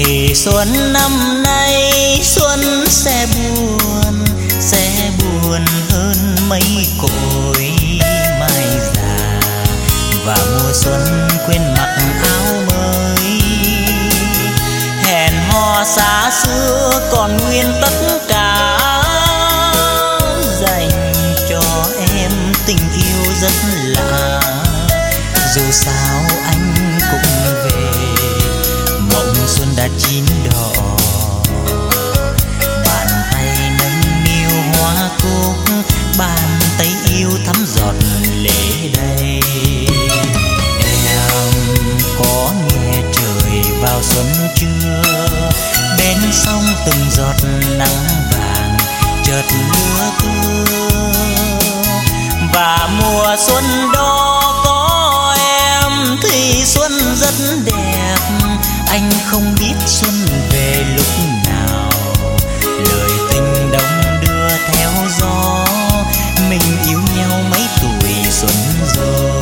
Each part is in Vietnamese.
Thì xuân năm nay xuân sẽ buồn hơn mấy cội mai già, và mùa xuân quên mặc áo mới. Hẹn hò xa xưa còn nguyên tất cả, dành cho em tình yêu rất lạ. Dù sao anh cũng về, mộng xuân đã chín đỏ. Bàn tay nâng niu hoa cúc, bàn tay yêu thắm giọt lệ đầy. Em có nghe trời vào xuân chưa? Bên sông từng giọt nắng vàng chợt lưa thưa. Và mùa xuân đó có em thì xuân rất đẹp. Anh không biết xuân về lúc nào, lời tình đông đưa theo gió. Mình yêu nhau mấy tuổi xuân rồi.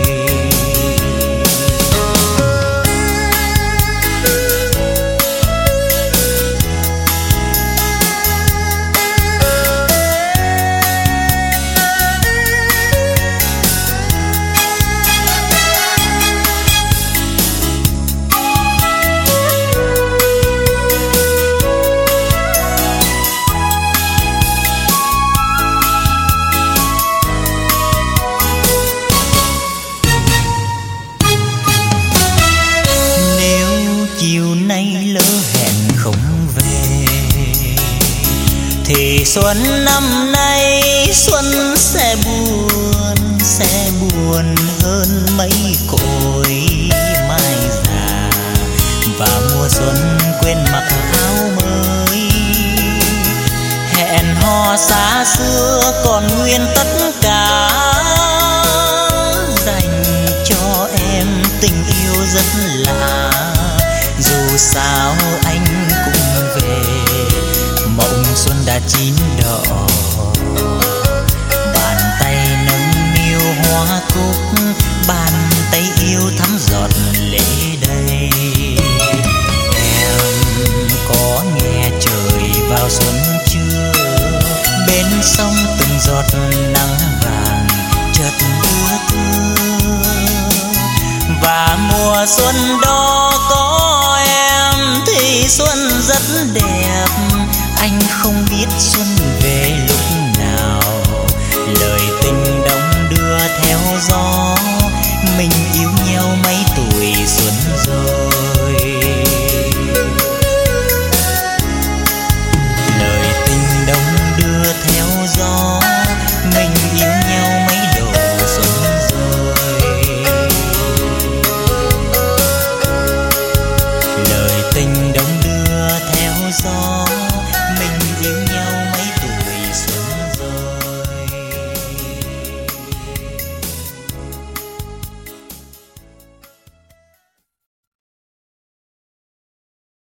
Thì xuân năm nay xuân sẽ buồn hơn mấy cội mai già, và mùa xuân quên mặc áo mới. Hẹn hò xa xưa còn nguyên tất cả, dành cho em tình yêu rất lạ. Dù sao anh cũng về, mộng xuân đã chín đỏ. Bàn tay nâng niu hoa cúc, bàn tay yêu thắm giọt lệ đầy. Em có nghe trời vào xuân chưa? Bên sông từng giọt nắng vàng chợt lưa thưa. Và mùa xuân đó có em thì xuân rất đẹp. Anh không biết xuân về